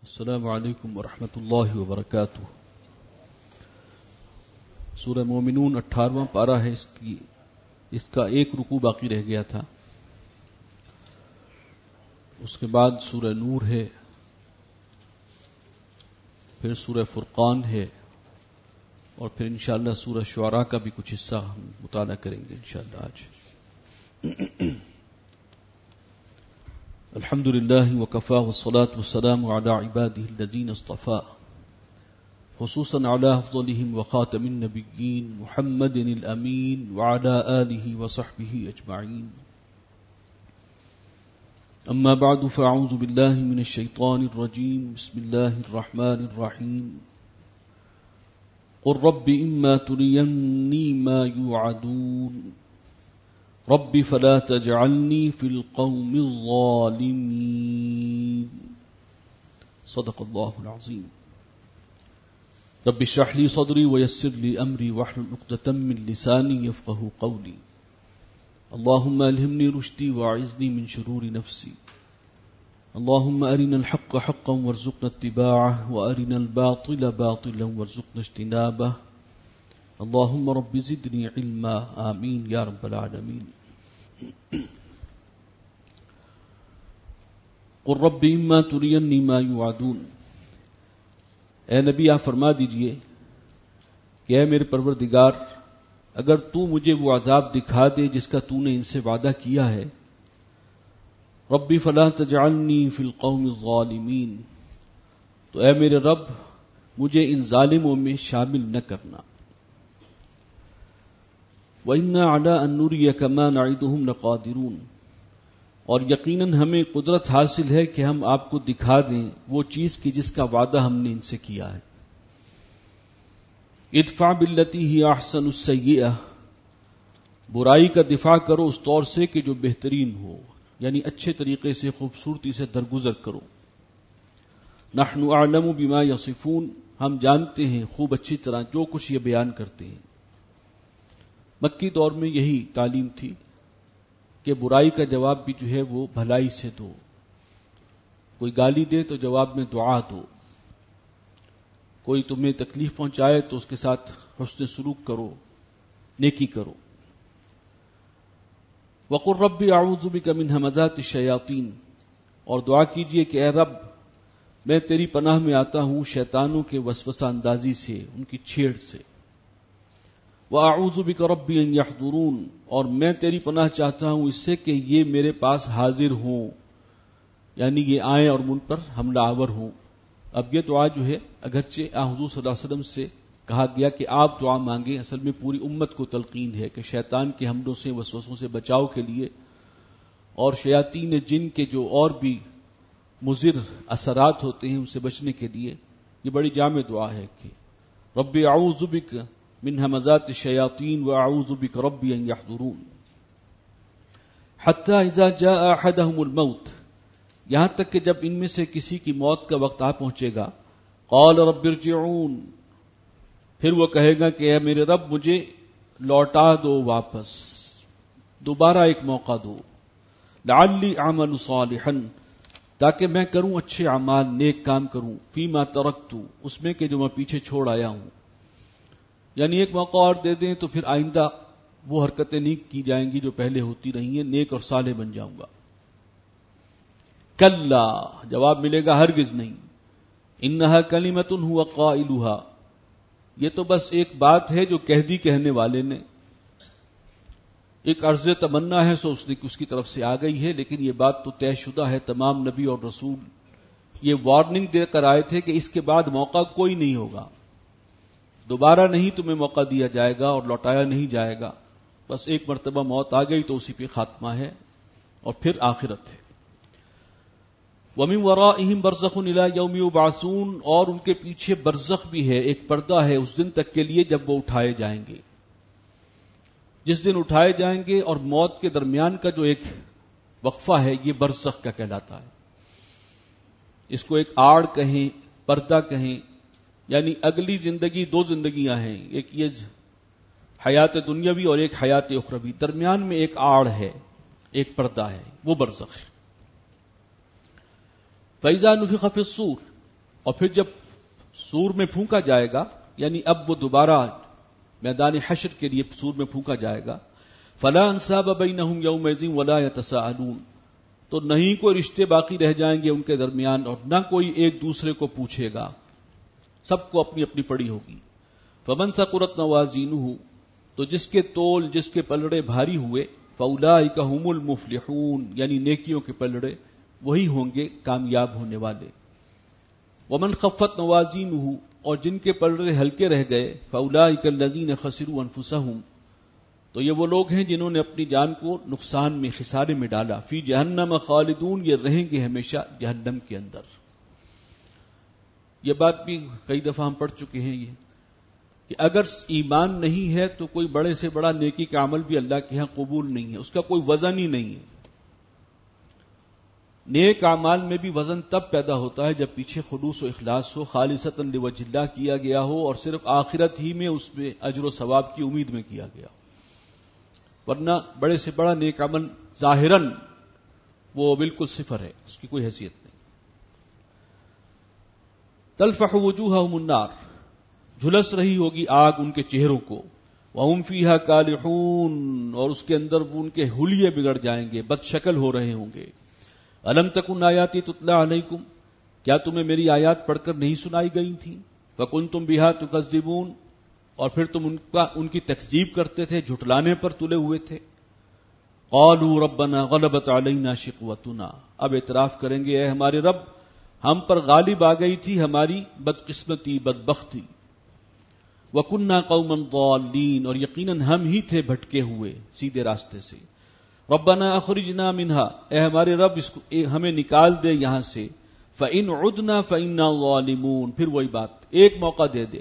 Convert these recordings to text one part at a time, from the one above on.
السلام علیکم ورحمۃ اللہ وبرکاتہ۔ سورہ مومنون 18واں پارہ ہے، اس کا ایک رکوع باقی رہ گیا تھا۔ اس کے بعد سورہ نور ہے، پھر سورہ فرقان ہے، اور پھر انشاءاللہ سورہ شعراء کا بھی کچھ حصہ ہم مطالعہ کریں گے انشاءاللہ آج۔ الحمد للہ وکفی والصلاة والسلام علی عباده الذین اصطفى، خصوصا علی افضلهم وخاتم النبیین محمد الامین وعلی آلہ وصحبہ اجمعین۔ اما بعد فاعوذ باللہ من الشیطان الرجیم، بسم اللہ الرحمن الرحیم۔ قل رب اما ترینی ما یوعدون رب فلا تجعلنی فی القوم الظالمین۔ صدق اللہ العظیم۔ رب اشرح لی صدری ویسر لی امری واحلل عقدۃ من لسانی یفقهوا قولی۔ اللهم الہمنی رشدی واعذنی من شرور نفسی۔ اللهم ارنا الحق حقا وارزقنا اتباعه وارنا الباطل باطلا وارزقنا اجتنابه۔ اللهم رب زدنی علما، آمین یا رب العالمین۔ قل رب اما ترینی ما یوعدون، اے نبی آپ فرما دیجئے کہ اے میرے پروردگار، اگر تو مجھے وہ عذاب دکھا دے جس کا تو نے ان سے وعدہ کیا ہے، ربی فلا تجعلنی فی القوم الظالمین، تو اے میرے رب مجھے ان ظالموں میں شامل نہ کرنا۔ وَإِنَّا عَلَىٰ أَن نُّرِيَكَ مَا نَعِدُهُمْ لَقَادِرُونَ، اور یقیناً ہمیں قدرت حاصل ہے کہ ہم آپ کو دکھا دیں وہ چیز کی جس کا وعدہ ہم نے ان سے کیا ہے۔ ادفع باللتی ہی احسن السیئہ، برائی کا دفاع کرو اس طور سے کہ جو بہترین ہو، یعنی اچھے طریقے سے خوبصورتی سے درگزر کرو۔ نحن اعلم بما یصفون، ہم جانتے ہیں خوب اچھی طرح جو کچھ یہ بیان کرتے ہیں۔ مکی دور میں یہی تعلیم تھی کہ برائی کا جواب بھی جو ہے وہ بھلائی سے دو، کوئی گالی دے تو جواب میں دعا دو، کوئی تمہیں تکلیف پہنچائے تو اس کے ساتھ حسن سلوک کرو، نیکی کرو۔ وَقُلْ رَبِّ أَعُوذُ بِكَ مِنْ ہَمَزَاتِ الشَّيَاطِينِ، اور دعا کیجئے کہ اے رب میں تیری پناہ میں آتا ہوں شیطانوں کے وسوسہ اندازی سے، ان کی چھیڑ سے۔ وَأَعُوذُ بِكَ رَبِّ أَن يَحْضُرُونَ، اور میں تیری پناہ چاہتا ہوں اس سے کہ یہ میرے پاس حاضر ہوں، یعنی یہ آئیں اور من پر حملہ آور ہوں۔ اب یہ دعا جو ہے اگرچہ حضور صلی اللہ علیہ وسلم سے کہا گیا کہ آپ دعا مانگیں، اصل میں پوری امت کو تلقین ہے کہ شیطان کے حملوں سے وسوسوں سے بچاؤ کے لیے اور شیاطین جن کے جو اور بھی مضر اثرات ہوتے ہیں ان سے بچنے کے لیے یہ بڑی جامع دعا ہے کہ رب اعوذ بک من ہمزات الشیاطین واعوذ بک رب ان یحضرون۔ حتی اذا جاء احدهم الموت، یہاں تک کہ جب ان میں سے کسی کی موت کا وقت آ پہنچے گا، قال رب ارجعون، پھر وہ کہے گا کہ اے میرے رب مجھے لوٹا دو واپس، دوبارہ ایک موقع دو، لعلی اعمل صالحا، تاکہ میں کروں اچھے اعمال، نیک کام کروں، فیما ترکت، اس میں کہ جو میں پیچھے چھوڑ آیا ہوں، یعنی ایک موقع اور دے دیں تو پھر آئندہ وہ حرکتیں نہیں کی جائیں گی جو پہلے ہوتی رہی ہیں، نیک اور صالح بن جاؤں گا۔ کلا، جواب ملے گا ہرگز نہیں، انہا کلمۃ ہوا قائلھا، یہ تو بس ایک بات ہے جو کہہ دی کہنے والے نے، ایک عرض تمنا ہے سو اس کی طرف سے آ گئی ہے، لیکن یہ بات تو طے شدہ ہے۔ تمام نبی اور رسول یہ وارننگ دے کر آئے تھے کہ اس کے بعد موقع کوئی نہیں ہوگا، دوبارہ نہیں تمہیں موقع دیا جائے گا اور لوٹایا نہیں جائے گا، بس ایک مرتبہ موت آ گئی تو اسی پہ خاتمہ ہے اور پھر آخرت ہے۔ وَمِن وَرَائِهِمْ بَرْزَخٌ إِلَى يَوْمِ يُبْعَثُونَ، اور ان کے پیچھے برزخ بھی ہے، ایک پردہ ہے اس دن تک کے لیے جب وہ اٹھائے جائیں گے، جس دن اٹھائے جائیں گے اور موت کے درمیان کا جو ایک وقفہ ہے یہ برزخ کا کہلاتا ہے۔ اس کو ایک آڑ کہیں، پردہ کہیں، یعنی اگلی زندگی، دو زندگیاں ہیں، ایک یہ حیات دنیاوی اور ایک حیات اخروی، درمیان میں ایک آڑ ہے، ایک پردہ ہے، وہ برزخ ہے۔ فَإِذَا نُفِخَ فِي الصُّورِ، اور پھر جب سور میں پھونکا جائے گا، یعنی اب وہ دوبارہ میدان حشر کے لیے سور میں پھونکا جائے گا، فلا انصاب بینہم یومئذ ولا یتساءلون، تو نہیں کوئی رشتے باقی رہ جائیں گے ان کے درمیان اور نہ کوئی ایک دوسرے کو پوچھے گا، سب کو اپنی اپنی پڑی ہوگی۔ فمن ثقلت موازینہ، تو جس کے تول، جس کے پلڑے بھاری ہوئے، فاولئک ھم المفلحون، یعنی نیکیوں کے پلڑے وہی ہوں گے کامیاب ہونے والے۔ ومن خفت موازینہ، اور جن کے پلڑے ہلکے رہ گئے، فاولئک الذین خسروا انفسہم، تو یہ وہ لوگ ہیں جنہوں نے اپنی جان کو نقصان میں، خسارے میں ڈالا۔ فی جہنم خالدون، یہ رہیں گے ہمیشہ جہنم کے اندر۔ یہ بات بھی کئی دفعہ ہم پڑھ چکے ہیں یہ کہ اگر ایمان نہیں ہے تو کوئی بڑے سے بڑا نیکی کا عمل بھی اللہ کے ہاں قبول نہیں ہے، اس کا کوئی وزن ہی نہیں ہے۔ نیک اعمال میں بھی وزن تب پیدا ہوتا ہے جب پیچھے خلوص و اخلاص ہو، خالصۃ لوجہ اللہ کیا گیا ہو اور صرف آخرت ہی میں اس میں اجر و ثواب کی امید میں کیا گیا ہو، ورنہ بڑے سے بڑا نیک عمل ظاہراً وہ بالکل صفر ہے، اس کی کوئی حیثیت نہیں۔ تلفح وجوہہم النار، جھلس رہی ہوگی آگ ان کے چہروں کو، وہم فیہا کالحون، اور اس کے اندر وہ ان کے حلیے بگڑ جائیں گے، بد شکل ہو رہے ہوں گے۔ الم تکن آیاتی تتلی علیکم، کیا تمہیں میری آیات پڑھ کر نہیں سنائی گئی تھیں؟ فکنتم بہا تکذبون، اور پھر تم ان کی تکذیب کرتے تھے، جھٹلانے پر تلے ہوئے تھے۔ قالوا ربنا غلبت علینا شقوتنا، اب اعتراف کریں گے اے ہمارے رب، ہم پر غالب آ گئی تھی ہماری بدقسمتی، بدبختی۔ وَكُنَّا قَوْمًا ضَالِّينَ، اور یقیناً ہم ہی تھے بھٹکے ہوئے سیدھے راستے سے۔ رَبَّنَا أَخْرِجْنَا مِنْهَا، اے ہمارے رب ہمیں نکال دے یہاں سے۔ فَإِنْ عُدْنَا فَإِنَّا ظَالِمُونَ، پھر وہی بات، ایک موقع دے دے،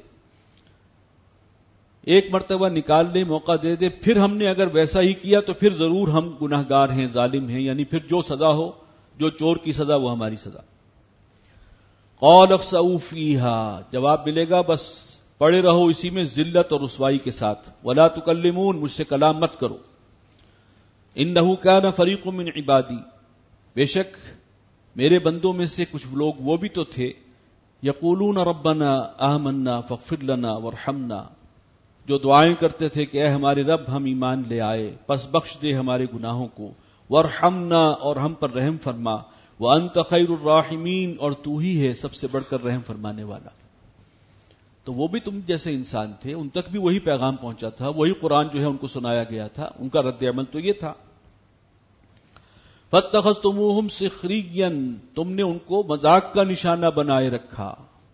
ایک مرتبہ نکال لے، موقع دے دے، پھر ہم نے اگر ویسا ہی کیا تو پھر ضرور ہم گناہگار ہیں، ظالم ہیں، یعنی پھر جو سزا ہو، جو چور کی سزا وہ ہماری سزا۔ قال اخسؤوا فیہا، جواب ملے گا بس پڑے رہو اسی میں ذلت اور رسوائی کے ساتھ۔ ولا تکلمون، مجھ سے کلام مت کرو۔ انہ کان فریق من عبادی، بے شک میرے بندوں میں سے کچھ لوگ وہ بھی تو تھے، یقولون ربنا آمنا فاغفر لنا وارحمنا، جو دعائیں کرتے تھے کہ اے ہمارے رب ہم ایمان لے آئے پس بخش دے ہمارے گناہوں کو، وارحمنا، اور ہم پر رحم فرما، وانت خیر الراحمین، اور تو ہی ہے سب سے بڑھ کر رحم فرمانے والا۔ تو وہ بھی تم جیسے انسان تھے، ان تک بھی وہی پیغام پہنچا تھا، وہی قرآن جو ہے ان کو سنایا گیا تھا، ان کا رد عمل تو یہ تھا۔ فاتخذتموہم سخریا، تم نے ان کو مذاق کا نشانہ بنائے رکھا،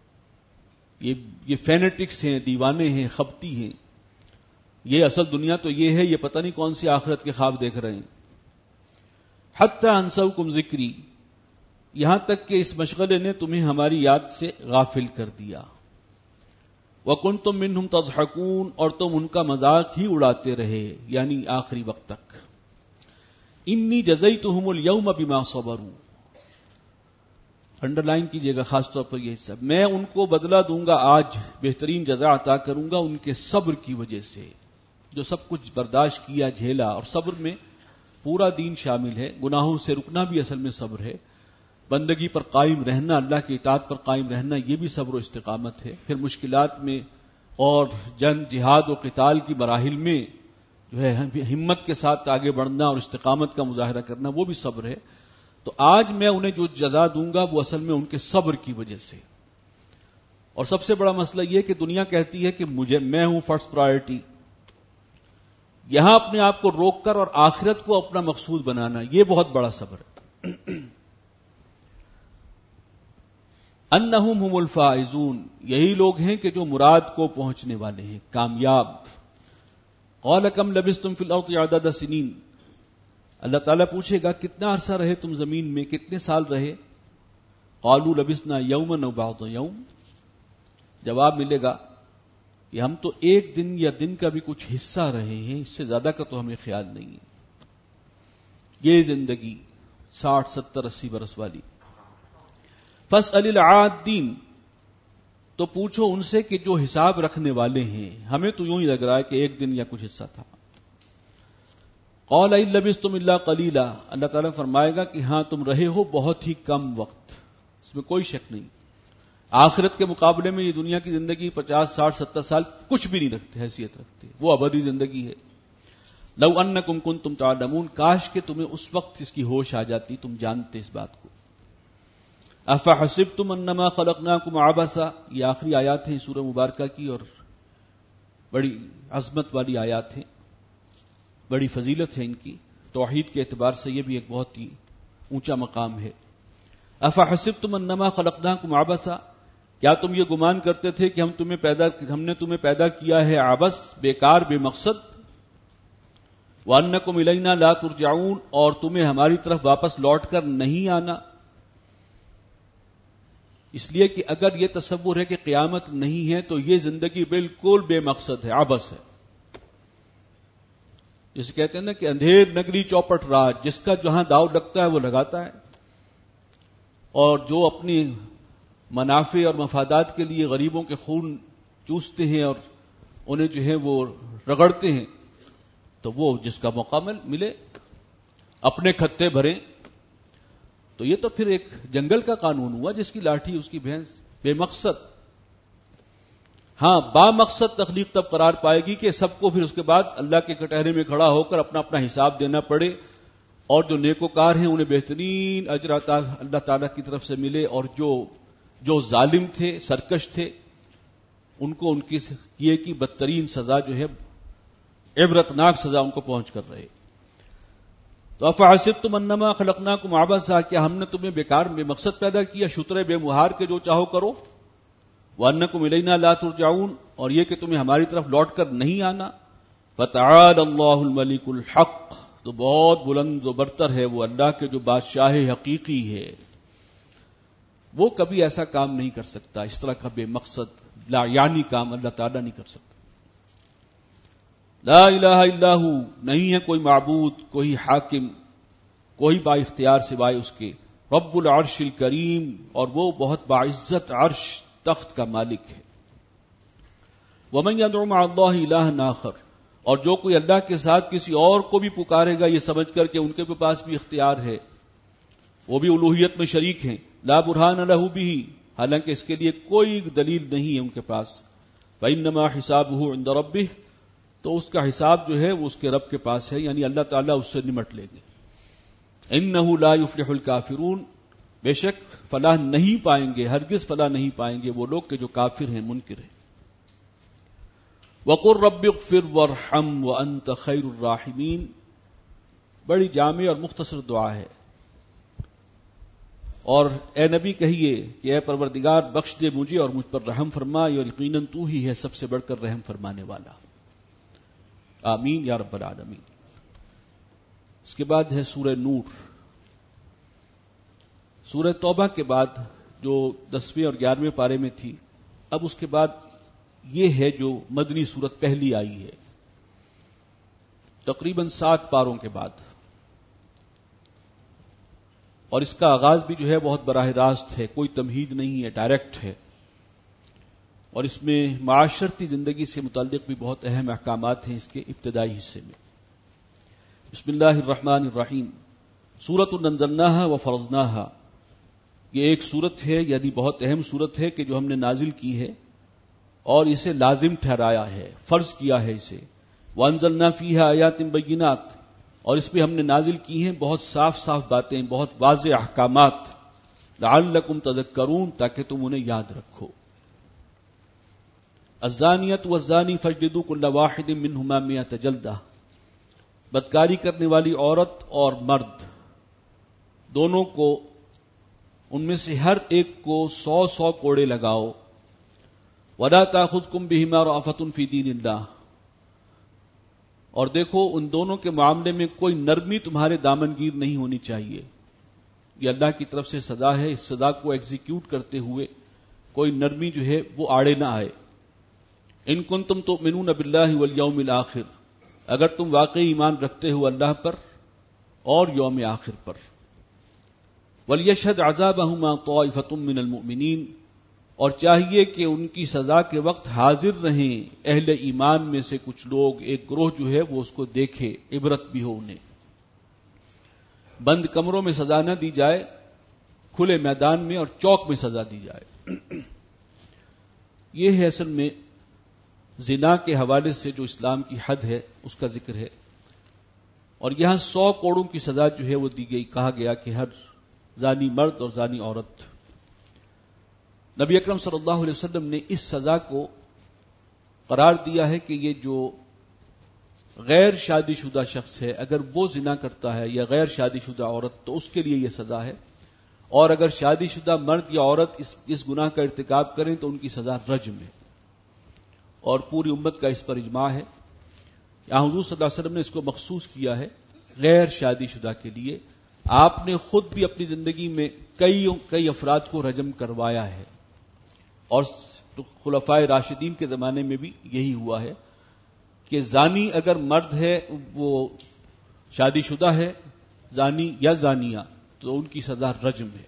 یہ فینیٹکس ہیں، دیوانے ہیں، خبتی ہیں، یہ اصل دنیا تو یہ ہے، یہ پتہ نہیں کون سی آخرت کے خواب دیکھ رہے ہیں۔ حتی انسوکم ذکری، یہاں تک کہ اس مشغلے نے تمہیں ہماری یاد سے غافل کر دیا۔ وَكُنْتُم مِّنْهُمْ تَضْحَكُونَ، اور تم ان کا مذاق ہی اڑاتے رہے، یعنی آخری وقت تک۔ انی جزیتہم اليوم بما صبروا، انڈر لائن کیجئے گا خاص طور پر یہ حصہ، میں ان کو بدلہ دوں گا آج، بہترین جزا عطا کروں گا ان کے صبر کی وجہ سے، جو سب کچھ برداشت کیا، جھیلا، اور صبر میں پورا دین شامل ہے، گناہوں سے رکنا بھی اصل میں صبر ہے، بندگی پر قائم رہنا، اللہ کی اطاعت پر قائم رہنا، یہ بھی صبر و استقامت ہے، پھر مشکلات میں اور جنگ، جہاد و قتال کی مراحل میں جو ہے ہمت کے ساتھ آگے بڑھنا اور استقامت کا مظاہرہ کرنا، وہ بھی صبر ہے۔ تو آج میں انہیں جو جزا دوں گا وہ اصل میں ان کے صبر کی وجہ سے۔ اور سب سے بڑا مسئلہ یہ کہ دنیا کہتی ہے کہ میں ہوں فرسٹ پرائرٹی، یہاں اپنے آپ کو روک کر اور آخرت کو اپنا مقصود بنانا، یہ بہت بڑا صبر ہے۔ انہم ہم الفائزون، یہی لوگ ہیں کہ جو مراد کو پہنچنے والے ہیں، کامیاب۔ قال کم لبثتم فی الارض عدد سنین، اللہ تعالیٰ پوچھے گا کتنا عرصہ رہے تم زمین میں، کتنے سال رہے؟ قالوا لبثنا یوما او بعض یوم، جواب ملے گا کہ ہم تو ایک دن یا دن کا بھی کچھ حصہ رہے ہیں، اس سے زیادہ کا تو ہمیں خیال نہیں ہے۔ یہ زندگی 60 70 80 برس والی۔ فاسأل العادین، تو پوچھو ان سے کہ جو حساب رکھنے والے ہیں، ہمیں تو یوں ہی لگ رہا ہے کہ ایک دن یا کچھ حصہ تھا۔ قال ان لبثتم الا قلیلا، اللہ تعالیٰ فرمائے گا کہ ہاں تم رہے ہو بہت ہی کم وقت، اس میں کوئی شک نہیں۔ آخرت کے مقابلے میں یہ دنیا کی زندگی 50 60 70 سال کچھ بھی نہیں رکھتے، حیثیت رکھتے، وہ ابدی زندگی ہے. لو انکم کنتم تعلمون، کاش کہ تمہیں اس وقت اس کی ہوش آ جاتی، تم جانتے اس بات کو. افحسبتم انما خلقناکم عبثا، یہ آخری آیات ہیں سورہ مبارکہ کی اور بڑی عظمت والی آیات ہیں، بڑی فضیلت ہے ان کی. توحید کے اعتبار سے یہ بھی ایک بہت ہی اونچا مقام ہے. افحسبتم انما خلقناکم عبثا، کیا تم یہ گمان کرتے تھے کہ ہم نے تمہیں پیدا کیا ہے عبث، بیکار، بے مقصد. وانکم الینا لا ترجعون، اور تمہیں ہماری طرف واپس لوٹ کر نہیں آنا. اس لیے کہ اگر یہ تصور ہے کہ قیامت نہیں ہے تو یہ زندگی بالکل بے مقصد ہے، عبث ہے. جسے کہتے ہیں نا کہ اندھیر نگری چوپٹ راج، جس کا جہاں داؤ لگتا ہے وہ لگاتا ہے، اور جو اپنی منافع اور مفادات کے لیے غریبوں کے خون چوستے ہیں اور انہیں جو ہے وہ رگڑتے ہیں، تو وہ جس کا موقع ملے اپنے کھتے بھریں. تو یہ تو پھر ایک جنگل کا قانون ہوا، جس کی لاٹھی اس کی بھینس، بے مقصد. ہاں، با مقصد تخلیق تب قرار پائے گی کہ سب کو پھر اس کے بعد اللہ کے کٹہرے میں کھڑا ہو کر اپنا اپنا حساب دینا پڑے، اور جو نیکوکار ہیں انہیں بہترین اجر اللہ تعالیٰ کی طرف سے ملے، اور جو ظالم تھے، سرکش تھے، ان کو ان کی کیے کی بدترین سزا جو ہے، عبرتناک سزا ان کو پہنچ کر رہے. تو افحسبتم انما خلقناکم عبثا، کیا ہم نے تمہیں بیکار بے مقصد پیدا کیا، شترے بے مہار کے جو چاہو کرو. وانکم الینا لا ترجعون، اور یہ کہ تمہیں ہماری طرف لوٹ کر نہیں آنا. فتعالی اللہ الملک الحق، تو بہت بلند و برتر ہے وہ اللہ کے جو بادشاہ حقیقی ہے، وہ کبھی ایسا کام نہیں کر سکتا، اس طرح کا بے مقصد لا یعنی کام اللہ تعالیٰ نہیں کر سکتا. لا الہ الا ہو، نہیں ہے کوئی معبود، کوئی حاکم، کوئی با اختیار سوائے اس کے. رب العرش الکریم، اور وہ بہت باعزت عرش تخت کا مالک ہے. ومن يدعو مع اللہ الہ آخر، اور جو کوئی اللہ کے ساتھ کسی اور کو بھی پکارے گا یہ سمجھ کر کہ ان کے پاس بھی اختیار ہے، وہ بھی الوہیت میں شریک ہیں. لا برہان لہ بہ، حالانکہ اس کے لیے کوئی دلیل نہیں ہے ان کے پاس. فإنما حسابہ عند ربہ، تو اس کا حساب جو ہے وہ اس کے رب کے پاس ہے، یعنی اللہ تعالیٰ اس سے نمٹ لے گے. انہ لا یفلح الکافرون، بے شک فلاح نہیں پائیں گے، ہرگز فلاح نہیں پائیں گے وہ لوگ کہ جو کافر ہیں، منکر ہیں. وقل رب اغفر وارحم وانت خیر الراحمین، بڑی جامع اور مختصر دعا ہے. اور اے نبی کہیے کہ اے پروردگار بخش دے مجھے اور مجھ پر رحم فرما، اور یقیناً تو ہی ہے سب سے بڑھ کر رحم فرمانے والا. آمین یا رب العالمین. اس کے بعد ہے سورہ نور. سورہ توبہ کے بعد جو 10ویں اور 11ویں پارے میں تھی، اب اس کے بعد یہ ہے جو مدنی سورت پہلی آئی ہے تقریباً 7 پاروں کے بعد، اور اس کا آغاز بھی جو ہے بہت براہ راست ہے، کوئی تمہید نہیں ہے، ڈائریکٹ ہے. اور اس میں معاشرتی زندگی سے متعلق بھی بہت اہم احکامات ہیں اس کے ابتدائی حصے میں. بسم اللہ الرحمن الرحیم. سورۃ انزلناها وفرضناها، یہ ایک سورت ہے، یعنی بہت اہم سورت ہے کہ جو ہم نے نازل کی ہے اور اسے لازم ٹھہرایا ہے، فرض کیا ہے اسے. وانزلنا فیہا آیات بینات، اور اس پہ ہم نے نازل کی ہیں بہت صاف صاف باتیں، بہت واضح احکامات. لعلکم تذکرون، تاکہ تم انہیں یاد رکھو. الزانیۃ والزانی فاجلدوا کل واحد منہما 100 جلدہ، بدکاری کرنے والی عورت اور مرد دونوں کو، ان میں سے ہر ایک کو 100 کوڑے لگاؤ. ولا تاخذکم بہما رأفۃ فی دین اللہ، اور دیکھو ان دونوں کے معاملے میں کوئی نرمی تمہارے دامنگیر نہیں ہونی چاہیے. یہ اللہ کی طرف سے سزا ہے، اس سزا کو ایگزیکیوٹ کرتے ہوئے کوئی نرمی جو ہے وہ آڑے نہ آئے. ان کنتم تؤمنون باللہ والیوم الآخر، اگر تم واقعی ایمان رکھتے ہو اللہ پر اور یوم آخر پر. ولیشہد عذابہما طائفۃ من المؤمنین، اور چاہیے کہ ان کی سزا کے وقت حاضر رہیں اہل ایمان میں سے کچھ لوگ، ایک گروہ جو ہے وہ اس کو دیکھے، عبرت بھی ہو انہیں. بند کمروں میں سزا نہ دی جائے، کھلے میدان میں اور چوک میں سزا دی جائے. یہ ہے اصل میں زنا کے حوالے سے جو اسلام کی حد ہے اس کا ذکر ہے. اور یہاں 100 کوڑوں کی سزا جو ہے وہ دی گئی. کہا گیا کہ ہر زانی مرد اور زانی عورت. نبی اکرم صلی اللہ علیہ وسلم نے اس سزا کو قرار دیا ہے کہ یہ جو غیر شادی شدہ شخص ہے اگر وہ زنا کرتا ہے یا غیر شادی شدہ عورت تو اس کے لیے یہ سزا ہے، اور اگر شادی شدہ مرد یا عورت اس گناہ کا ارتکاب کریں تو ان کی سزا رجم ہے. اور پوری امت کا اس پر اجماع ہے. یہاں حضور صلی اللہ علیہ وسلم نے اس کو مخصوص کیا ہے غیر شادی شدہ کے لیے. آپ نے خود بھی اپنی زندگی میں کئی افراد کو رجم کروایا ہے، اور خلفائے راشدین کے زمانے میں بھی یہی ہوا ہے کہ زانی اگر مرد ہے وہ شادی شدہ ہے زانی یا زانیہ تو ان کی سزا رجم ہے.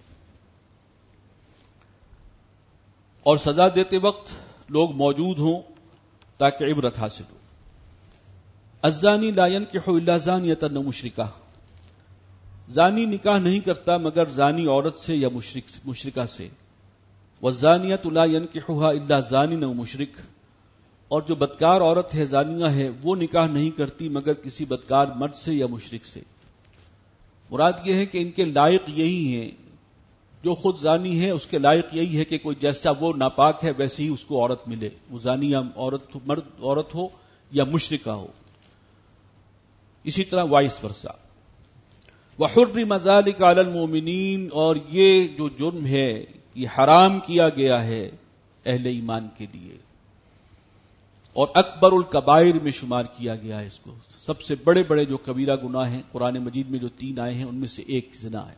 اور سزا دیتے وقت لوگ موجود ہوں تاکہ عبرت حاصل ہو. الزانی لا ينكح الا زانیۃ او مشرکہ، زانی نکاح نہیں کرتا مگر زانی عورت سے یا مشرکہ سے. والزانیۃ لا ينكحها الا زان او مشرک، اور جو بدکار عورت ہے زانیہ ہے وہ نکاح نہیں کرتی مگر کسی بدکار مرد سے یا مشرک سے. مراد یہ ہے کہ ان کے لائق یہی ہیں، جو خود زانی ہے اس کے لائق یہی ہے کہ کوئی جیسا وہ ناپاک ہے ویسے ہی اس کو عورت ملے، وہ زانی یا مرد عورت ہو یا مشرکہ ہو. اسی طرح وائس ورثہ. وحرم ذلک علی المؤمنین، اور یہ جو جرم ہے یہ حرام کیا گیا ہے اہل ایمان کے لیے، اور اکبر الکبائر میں شمار کیا گیا ہے اس کو. سب سے بڑے بڑے جو کبیرہ گناہ ہیں قرآن مجید میں جو 3 آئے ہیں ان میں سے ایک زنا ہے.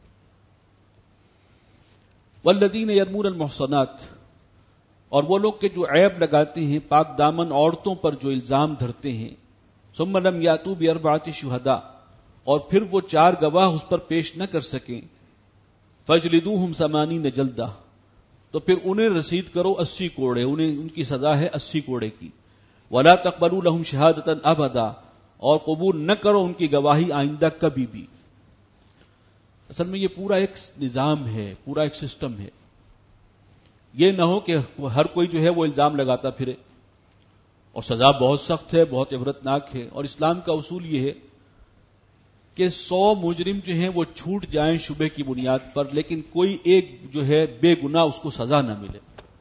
والذین یرمون المحصنات، اور وہ لوگ کہ جو عیب لگاتے ہیں پاک دامن عورتوں پر جو الزام دھرتے ہیں. ثم لم یاتوا باربعۃ شہداء، اور پھر وہ 4 گواہ اس پر پیش نہ کر سکیں. فاجلدوہم 80 جلدہ، تو پھر انہیں رسید کرو 80 کوڑے، ان کی سزا ہے 80 کوڑے کی. ولا تقبلوا لهم شہادۃ ابدا، اور قبول نہ کرو ان کی گواہی آئندہ کبھی بھی. اصل میں یہ پورا ایک نظام ہے، پورا ایک سسٹم ہے. یہ نہ ہو کہ ہر کوئی جو ہے وہ الزام لگاتا پھرے، اور سزا بہت سخت ہے، بہت عبرتناک ہے. اور اسلام کا اصول یہ ہے کہ 100 مجرم جو ہیں وہ چھوٹ جائیں شبہ کی بنیاد پر، لیکن کوئی ایک جو ہے بے گناہ اس کو سزا نہ ملے.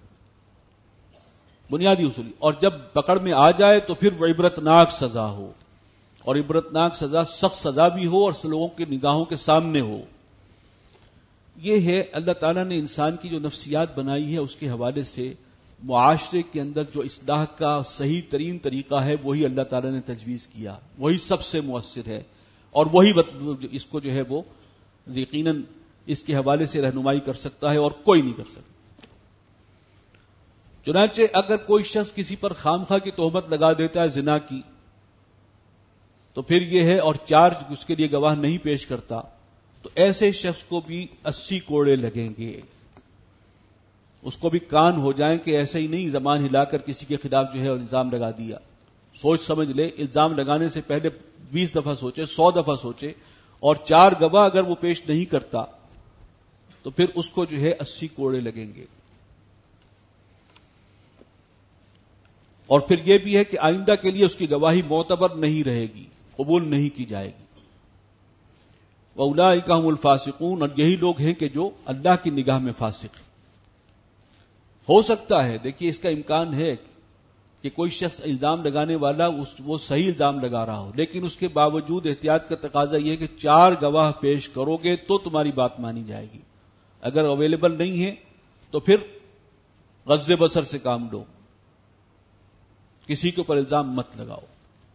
بنیادی اصول. اور جب پکڑ میں آ جائے تو پھر وہ عبرتناک سزا ہو، اور عبرتناک سزا سخت سزا بھی ہو اور لوگوں کے نگاہوں کے سامنے ہو. یہ ہے اللہ تعالیٰ نے انسان کی جو نفسیات بنائی ہے اس کے حوالے سے معاشرے کے اندر جو اصلاح کا صحیح ترین طریقہ ہے وہی اللہ تعالیٰ نے تجویز کیا، وہی سب سے مؤثر ہے، اور وہی اس کو جو ہے وہ یقیناً اس کے حوالے سے رہنمائی کر سکتا ہے اور کوئی نہیں کر سکتا. چنانچہ اگر کوئی شخص کسی پر خامخواہ کی تہمت لگا دیتا ہے زنا کی تو پھر یہ ہے، اور 4 اس کے لیے گواہ نہیں پیش کرتا تو ایسے شخص کو بھی 80 کوڑے لگیں گے. اس کو بھی کان ہو جائیں کہ ایسے ہی نہیں زبان ہلا کر کسی کے خلاف جو ہے الزام لگا دیا. سوچ سمجھ لے، الزام لگانے سے پہلے 20 دفعہ سوچے، 100 دفعہ سوچے، اور 4 گواہ اگر وہ پیش نہیں کرتا تو پھر اس کو جو ہے 80 کوڑے لگیں گے. اور پھر یہ بھی ہے کہ آئندہ کے لیے اس کی گواہی معتبر نہیں رہے گی، قبول نہیں کی جائے گی. وَأُولَٰئِكَ هُمُ الْفَاسِقُونَ، اور یہی لوگ ہیں کہ جو اللہ کی نگاہ میں فاسق ہیں. ہو سکتا ہے، دیکھیے اس کا امکان ہے کہ کوئی شخص الزام لگانے والا وہ صحیح الزام لگا رہا ہو، لیکن اس کے باوجود احتیاط کا تقاضا یہ ہے کہ 4 گواہ پیش کرو گے تو تمہاری بات مانی جائے گی. اگر اویلیبل نہیں ہے تو پھر غض بصر سے کام لو، کسی کے اوپر الزام مت لگاؤ.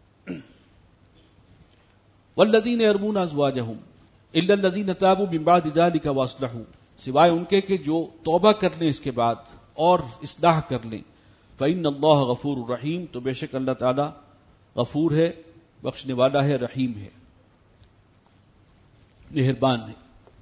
والذین یرمون ازواجہم الا الذین تابوا من بعد ذلک واصلحوا، سوائے ان کے کہ جو توبہ کر لیں اس کے بعد اور اصلاح کر لیں. فإن اللہ غفور الرحیم، تو بے شک اللہ تعالی غفور ہے، بخشنے والا ہے، رحیم ہے، مہربان ہے.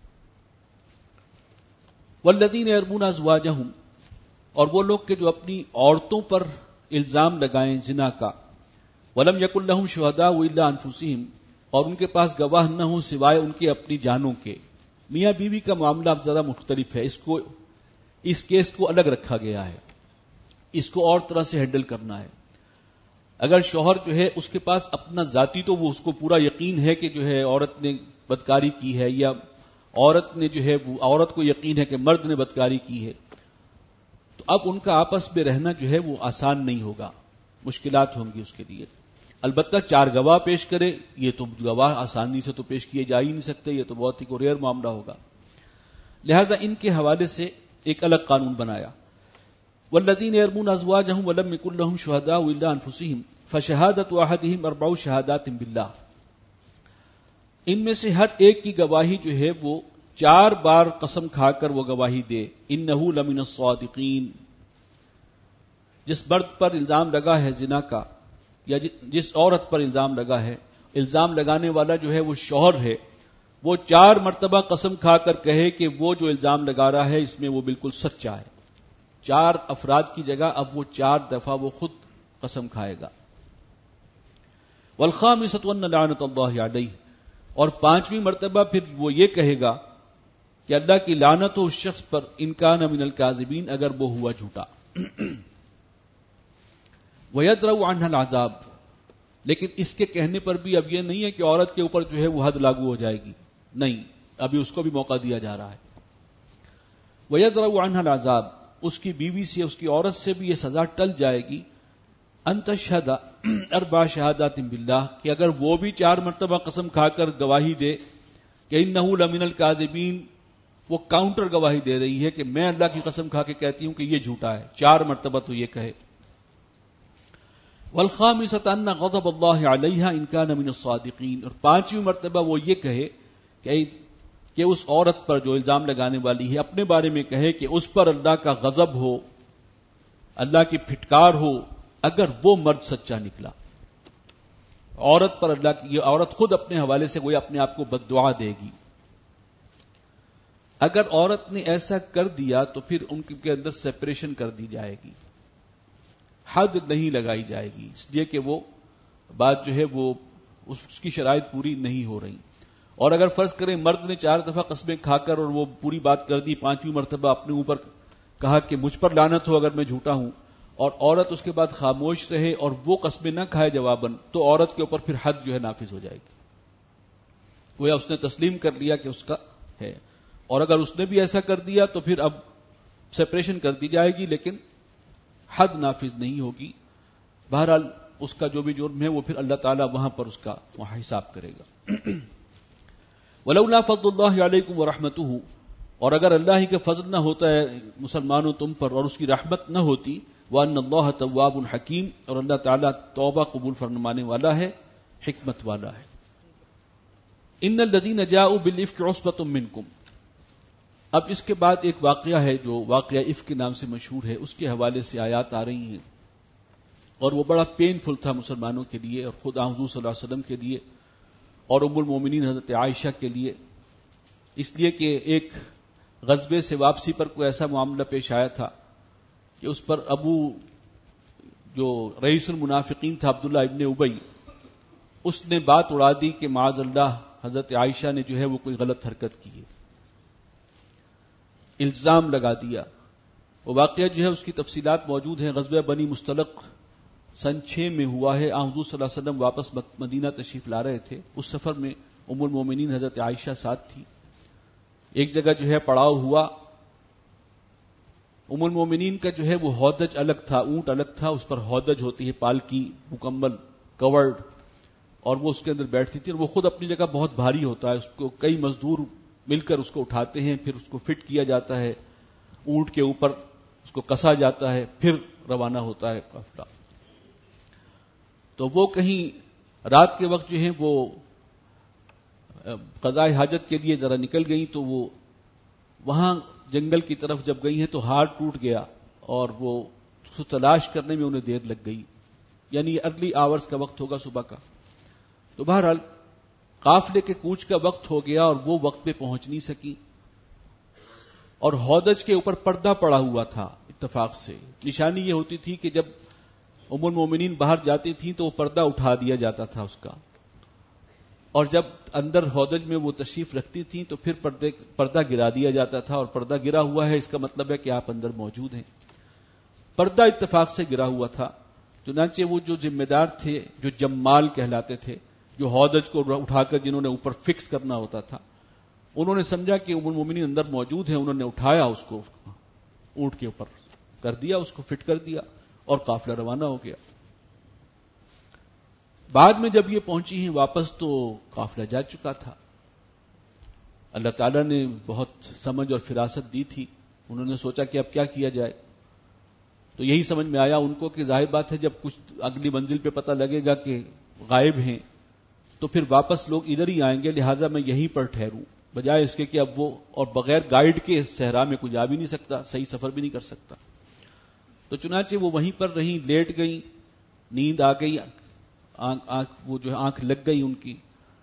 والذین یرمون ازواجہم، اور وہ لوگ کہ جو اپنی عورتوں پر الزام لگائیں زنا کا. ولم یکن لہم شہداء الا انفسہم، اور ان کے پاس گواہ نہ ہوں سوائے ان کے اپنی جانوں کے. میاں بیوی کا معاملہ اب ذرا مختلف ہے، اس کیس کو الگ رکھا گیا ہے. اس کو اور طرح سے ہینڈل کرنا ہے. اگر شوہر جو ہے اس کے پاس اپنا ذاتی تو وہ اس کو پورا یقین ہے کہ جو ہے عورت نے بدکاری کی ہے، یا عورت نے جو ہے وہ عورت کو یقین ہے کہ مرد نے بدکاری کی ہے، تو اب ان کا آپس میں رہنا جو ہے وہ آسان نہیں ہوگا، مشکلات ہوں گی اس کے لیے. البتہ 4 گواہ پیش کرے، یہ تو گواہ آسانی سے تو پیش کیے جا ہی نہیں سکتے، یہ تو بہت ہی ریئر معاملہ ہوگا. لہذا ان کے حوالے سے ایک الگ قانون بنایا. والذین یرمون ازواجہم ولم یکن لہم شہداء الا انفسہم فشہادۃ احدہم 4 شہادات باللہ. ان میں سے ہر ایک کی گواہی جو ہے وہ 4 بار قسم کھا کر وہ گواہی دے. انہ لمن الصادقین. جس مرد پر الزام لگا ہے زنا کا، یا جس عورت پر الزام لگا ہے، الزام لگانے والا جو ہے وہ شوہر ہے، وہ 4 مرتبہ قسم کھا کر کہے کہ وہ جو الزام لگا رہا ہے اس میں وہ بالکل سچا ہے. 4 افراد کی جگہ اب وہ 4 دفعہ وہ خود قسم کھائے گا. والخامسۃ ان لعنۃ اللہ علیہ. اور 5ویں مرتبہ پھر وہ یہ کہے گا کہ اللہ کی لعنت ہو اس شخص پر ان کان من الکاذبین، اگر وہ ہوا جھوٹا. وَيَدْرَوْ عَنْهَا الْعَذَابُ. لیکن اس کے کہنے پر بھی اب یہ نہیں ہے کہ عورت کے اوپر جو ہے وہ حد لاگو ہو جائے گی، نہیں، ابھی اس کو بھی موقع دیا جا رہا ہے. وَيَدْرَوْ عَنْهَا الْعَذَابُ. اس کی بیوی سے، اس کی عورت سے بھی یہ سزا ٹل جائے گی. ان تشہد 4 شہادات باللہ، کہ اگر وہ بھی 4 مرتبہ قسم کھا کر گواہی دے کہ انہ لمن الکاذبین، وہ کاؤنٹر گواہی دے رہی ہے کہ میں اللہ کی قسم کھا کے کہتی ہوں کہ یہ جھوٹا ہے، 4 مرتبہ تو یہ کہے. والخامسۃ ان غضب اللہ علیہا ان کان من الصادقین. اور 5ویں مرتبہ وہ یہ کہے کہ اس عورت پر جو الزام لگانے والی ہے اپنے بارے میں کہے کہ اس پر اللہ کا غضب ہو، اللہ کی پھٹکار ہو، اگر وہ مرد سچا نکلا. عورت پر اللہ کی، یہ عورت خود اپنے حوالے سے کوئی اپنے آپ کو بد دعا دے گی. اگر عورت نے ایسا کر دیا تو پھر ان کے اندر سیپریشن کر دی جائے گی، حد نہیں لگائی جائے گی، اس لیے کہ وہ بات جو ہے وہ اس کی شرائط پوری نہیں ہو رہی. اور اگر فرض کریں مرد نے 4 دفعہ قسمیں کھا کر اور وہ پوری بات کر دی، 5ویں مرتبہ اپنے اوپر کہا کہ مجھ پر لعنت ہو اگر میں جھوٹا ہوں، اور عورت اس کے بعد خاموش رہے اور وہ قسمیں نہ کھائے جواباً، تو عورت کے اوپر پھر حد جو ہے نافذ ہو جائے گی. گویا اس نے تسلیم کر لیا کہ اس کا ہے. اور اگر اس نے بھی ایسا کر دیا تو پھر اب سیپریشن کر دی جائے گی، لیکن حد نافذ نہیں ہوگی. بہرحال اس کا جو بھی جرم ہے وہ پھر اللہ تعالیٰ وہاں پر اس کا حساب کرے گا. وَلَوْلَا فَضْلُ اللَّهِ عَلَيْكُمْ وَرَحْمَتُهُ. اور اگر اللہ ہی کا فضل نہ ہوتا ہے مسلمانوں تم پر اور اس کی رحمت نہ ہوتی، وَأَنَّ اللَّهَ تَوَّابٌ حَكِيمٌ. اور اللہ تعالیٰ توبہ قبول فرمانے والا ہے، حکمت والا ہے. إِنَّ الَّذِينَ جَاءُوا بِالْإِفْكِ عُصْبَةٌ مِّنكُمْ. اب اس کے بعد ایک واقعہ ہے جو واقعہ افک کے نام سے مشہور ہے، اس کے حوالے سے آیات آ رہی ہیں، اور وہ بڑا پینفل تھا مسلمانوں کے لیے اور خود حضور صلی اللہ علیہ وسلم کے لیے اور ام المومنین حضرت عائشہ کے لیے. اس لیے کہ ایک غزوے سے واپسی پر کوئی ایسا معاملہ پیش آیا تھا کہ اس پر ابو جو رئیس المنافقین تھا عبداللہ ابن ابی، اس نے بات اڑا دی کہ معاذ اللہ حضرت عائشہ نے جو ہے وہ کوئی غلط حرکت کی ہے، الزام لگا دیا. وہ واقعہ جو ہے اس کی تفصیلات موجود ہیں. غزوہ بنی مستلق سن 6 میں ہوا ہے. حضور صلی اللہ علیہ وسلم واپس مدینہ تشریف لا رہے تھے. اس سفر میں ام المومنین حضرت عائشہ ساتھ تھی. ایک جگہ جو ہے پڑاؤ ہوا. ام المومنین کا جو ہے وہ ہودج الگ تھا، اونٹ الگ تھا، اس پر ہودج ہوتی ہے پالکی مکمل کورڈ، اور وہ اس کے اندر بیٹھتی تھی. اور وہ خود اپنی جگہ بہت بھاری ہوتا ہے، اس کو کئی مزدور مل کر اس کو اٹھاتے ہیں، پھر اس کو فٹ کیا جاتا ہے اونٹ کے اوپر، اس کو کسا جاتا ہے، پھر روانہ ہوتا ہے قافلہ. تو وہ کہیں رات کے وقت جو ہے وہ قضاء حاجت کے لیے ذرا نکل گئی، تو وہ وہاں جنگل کی طرف جب گئی ہیں تو ہار ٹوٹ گیا اور وہ اس کو تلاش کرنے میں انہیں دیر لگ گئی، یعنی ارلی آورز کا وقت ہوگا صبح کا. تو بہرحال قافلے کے کوچ کا وقت ہو گیا اور وہ وقت پہ پہنچ نہیں سکی، اور ہودج کے اوپر پردہ پڑا ہوا تھا. اتفاق سے نشانی یہ ہوتی تھی کہ جب ام المومنین باہر جاتی تھیں تو وہ پردہ اٹھا دیا جاتا تھا اس کا، اور جب اندر ہودج میں وہ تشریف رکھتی تھیں تو پھر پردہ گرا دیا جاتا تھا، اور پردہ گرا ہوا ہے اس کا مطلب ہے کہ آپ اندر موجود ہیں. پردہ اتفاق سے گرا ہوا تھا. چنانچہ وہ جو ذمہ دار تھے، جو جمال کہلاتے تھے، جو ہودج کو اٹھا کر جنہوں نے اوپر فکس کرنا ہوتا تھا، انہوں نے سمجھا کہ ام المومنین اندر موجود ہیں. انہوں نے اٹھایا اس کو، اونٹ کے اوپر کر دیا، اس کو فٹ کر دیا اور قافلہ روانہ ہو گیا. بعد میں جب یہ پہنچی ہیں واپس تو قافلہ جا چکا تھا. اللہ تعالیٰ نے بہت سمجھ اور فراست دی تھی. انہوں نے سوچا کہ اب کیا کیا جائے، تو یہی سمجھ میں آیا ان کو کہ ظاہر بات ہے جب کچھ اگلی منزل پہ پتہ لگے گا کہ غائب ہیں تو پھر واپس لوگ ادھر ہی آئیں گے، لہٰذا میں یہیں پر ٹھہروں، بجائے اس کے کہ اب وہ اور بغیر گائیڈ کے صحرا میں کوئی جا بھی نہیں سکتا، صحیح سفر بھی نہیں کر سکتا. تو چنانچہ وہ وہیں پر رہیں، لیٹ گئیں، نیند آ گئی، وہ جو آنکھ لگ گئی ان کی.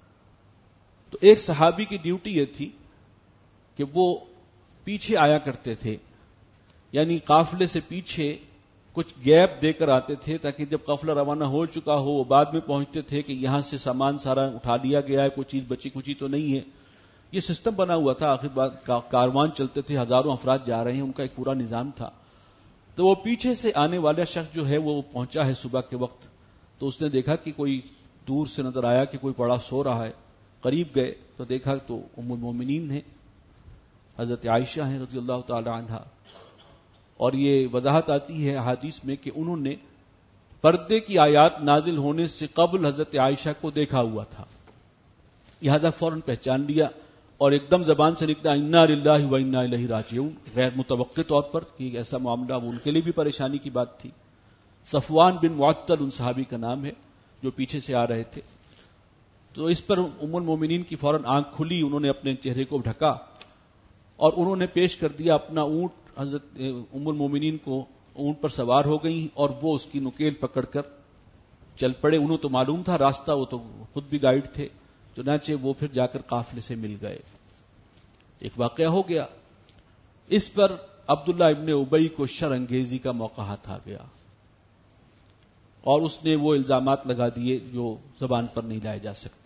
تو ایک صحابی کی ڈیوٹی یہ تھی کہ وہ پیچھے آیا کرتے تھے، یعنی قافلے سے پیچھے کچھ گیپ دے کر آتے تھے تاکہ جب قافلہ روانہ ہو چکا ہو وہ بعد میں پہنچتے تھے کہ یہاں سے سامان سارا اٹھا لیا گیا ہے، کوئی چیز بچی کچی تو نہیں ہے. یہ سسٹم بنا ہوا تھا، آخر بات کاروان چلتے تھے، ہزاروں افراد جا رہے ہیں، ان کا ایک پورا نظام تھا. تو وہ پیچھے سے آنے والا شخص جو ہے وہ پہنچا ہے صبح کے وقت، تو اس نے دیکھا کہ کوئی دور سے نظر آیا کہ کوئی بڑا سو رہا ہے. قریب گئے تو دیکھا تو ام المومنین ہیں، حضرت عائشہ ہیں رضی اللہ تعالی عنہا. اور یہ وضاحت آتی ہے احادیث میں کہ انہوں نے پردے کی آیات نازل ہونے سے قبل حضرت عائشہ کو دیکھا ہوا تھا، لہذا فوراً پہچان لیا اور ایک دم زبان سے نکلا انا للہ و انا الیہ راجعون، غیر متوقع طور پر کہ ایسا معاملہ وہ ان کے لیے بھی پریشانی کی بات تھی. صفوان بن معطل ان صحابی کا نام ہے جو پیچھے سے آ رہے تھے. تو اس پر ام المومنین کی فوراً آنکھ کھلی، انہوں نے اپنے چہرے کو ڈھکا اور انہوں نے پیش کر دیا اپنا اونٹ. حضرت ام المومنین کو اونٹ پر سوار ہو گئیں اور وہ اس کی نکیل پکڑ کر چل پڑے. انہوں تو معلوم تھا راستہ، وہ تو خود بھی گائیڈ تھے. چنانچہ وہ پھر جا کر قافلے سے مل گئے. ایک واقعہ ہو گیا. اس پر عبداللہ ابن ابی کو شر انگیزی کا موقع ہاتھ آ گیا اور اس نے وہ الزامات لگا دیے جو زبان پر نہیں لائے جا سکتے.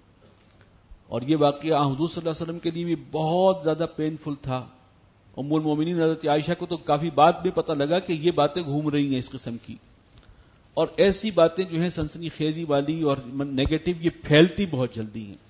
اور یہ واقعہ حضور صلی اللہ علیہ وسلم کے لیے بھی بہت زیادہ پینفل تھا. ام المومنین حضرت عائشہ کو تو کافی بعد میں پتہ لگا کہ یہ باتیں گھوم رہی ہیں اس قسم کی، اور ایسی باتیں جو ہیں سنسنی خیزی والی اور نیگیٹو یہ پھیلتی بہت جلدی ہیں.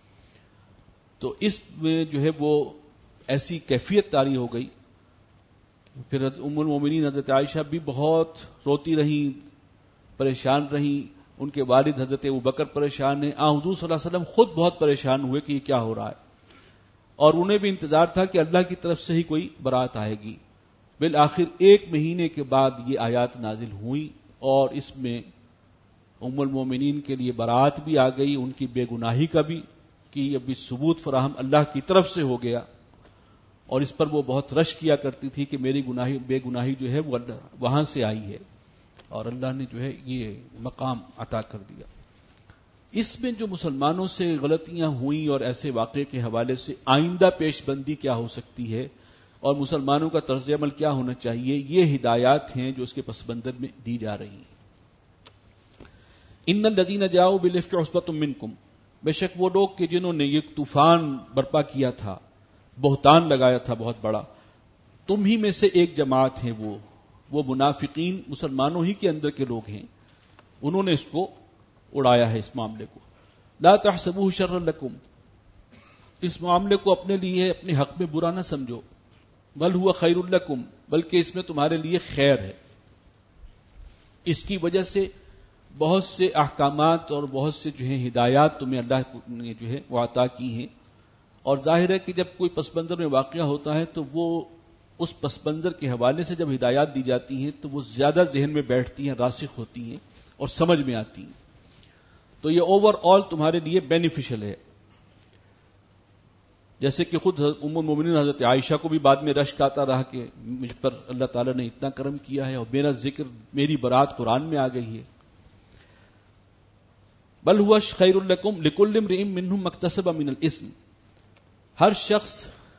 تو اس میں جو ہے وہ ایسی کیفیت طاری ہو گئی. پھر ام المومنین حضرت عائشہ بھی بہت روتی رہیں، پریشان رہیں. ان کے والد حضرت ابوبکر پریشان ہیں. حضور صلی اللہ علیہ وسلم خود بہت پریشان ہوئے کہ یہ کیا ہو رہا ہے، اور انہیں بھی انتظار تھا کہ اللہ کی طرف سے ہی کوئی برات آئے گی. بالآخر 1 مہینے کے بعد یہ آیات نازل ہوئی اور اس میں ام المومنین کے لیے برات بھی آ گئی، ان کی بے گناہی کا بھی کہ ابھی ثبوت فراہم اللہ کی طرف سے ہو گیا. اور اس پر وہ بہت رش کیا کرتی تھی کہ میری گناہی بے گناہی جو ہے وہ وہاں سے آئی ہے، اور اللہ نے جو ہے یہ مقام عطا کر دیا. اس میں جو مسلمانوں سے غلطیاں ہوئیں اور ایسے واقعے کے حوالے سے آئندہ پیش بندی کیا ہو سکتی ہے اور مسلمانوں کا طرز عمل کیا ہونا چاہیے، یہ ہدایات ہیں جو اس کے پس منظر میں دی جا رہی ہیں. ان الذین جاؤوا بالافک عصبۃ منکم، بے شک وہ لوگ کہ جنہوں نے یہ طوفان برپا کیا تھا، بہتان لگایا تھا بہت بڑا، تم ہی میں سے ایک جماعت ہیں وہ منافقین مسلمانوں ہی کے اندر کے لوگ ہیں، انہوں نے اس کو اڑایا ہے اس معاملے کو. لا تحسبوه شرا لکم، اس معاملے کو اپنے لیے اپنے حق میں برا نہ سمجھو، بل هو خیر لکم، بلکہ اس میں تمہارے لیے خیر ہے. اس کی وجہ سے بہت سے احکامات اور بہت سے جو ہیں ہدایات تمہیں اللہ نے جو ہے وہ عطا کی ہیں. اور ظاہر ہے کہ جب کوئی پس منظر میں واقعہ ہوتا ہے تو وہ اس پس منظر کے حوالے سے جب ہدایات دی جاتی ہیں تو وہ زیادہ ذہن میں بیٹھتی ہیں، راسخ ہوتی ہیں اور سمجھ میں آتی ہیں. تو یہ اوور آل تمہارے لیے بینیفیشل ہے. جیسے کہ خود ام المومنین حضرت عائشہ کو بھی بعد میں رشک آتا رہا کہ مجھ پر اللہ تعالیٰ نے اتنا کرم کیا ہے اور میرا ذکر، میری برات قرآن میں آ گئی ہے. بل هو خیر لکم لکل امرئ منہم ما اکتسب من الاثم، ہر شخص